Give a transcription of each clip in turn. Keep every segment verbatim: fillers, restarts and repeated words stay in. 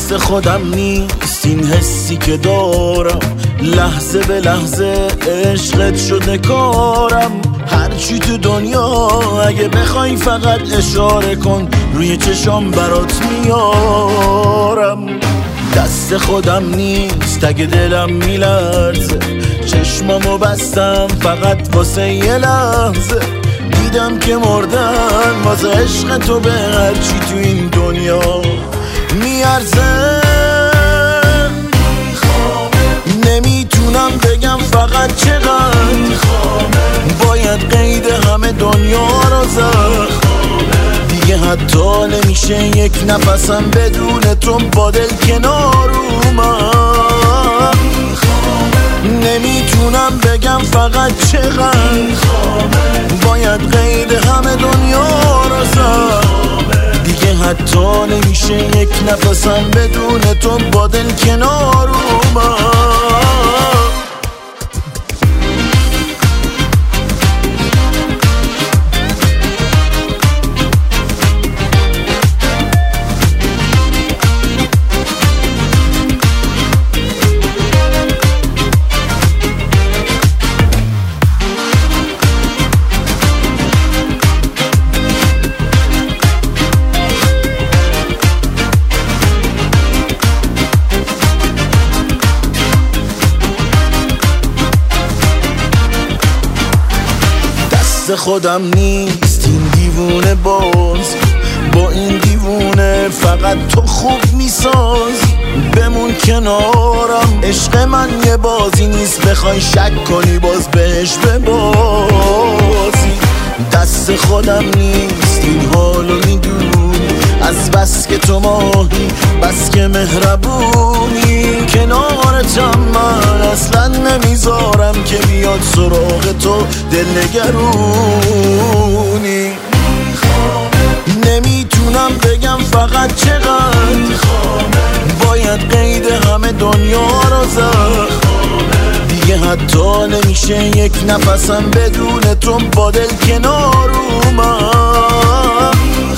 دست خودم نیست این حسی که دارم، لحظه به لحظه عشقت شده کارم. هرچی تو دنیا اگه بخوای فقط اشاره کن، روی چشام برات میارم. دست خودم نیست اگه دلم میلرزه، چشمامو بستم فقط واسه یه لحظه. دیدم که مردن واسه عشق تو به هرچی تو این دنیا میارزه. نمیتونم بگم فقط چقدر باید قید همه دنیا رو زد. دیگه حتی نمیشه یک نفسم بدون تو با دل کنار اومد. نمیتونم بگم فقط چقدر باید قید همه دنیا رو زد. دیگه حتی نمیشه یک نفسم بدون تو با دل کنار اومد. خودم نیست این دیوونه باز، با این دیوونه فقط تو خوب میسازی. بمون کنارم، عشق من یه بازی نیست بخوای شک کنی باز بهش ببازی. دست خودم نیست این حالو میدونی، از بس که تو ماهی بس که مهربونی. کنارتم من اصلا نمیذارم که بیاد سراغ تو دلنگرونی. نمیتونم بگم فقط چقدر باید قید همه دنیا رو زد. دیگه حتی نمیشه یک نفسم بدون تو با دل کنار اومد.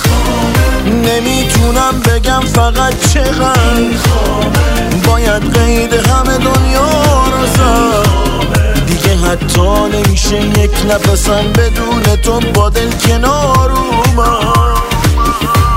نمیتونم بگم فقط چقدر باید قید همه دنیا رو زد. دیگه حتی نمیشه یک نفسم بدون تو با دل کنار اومد.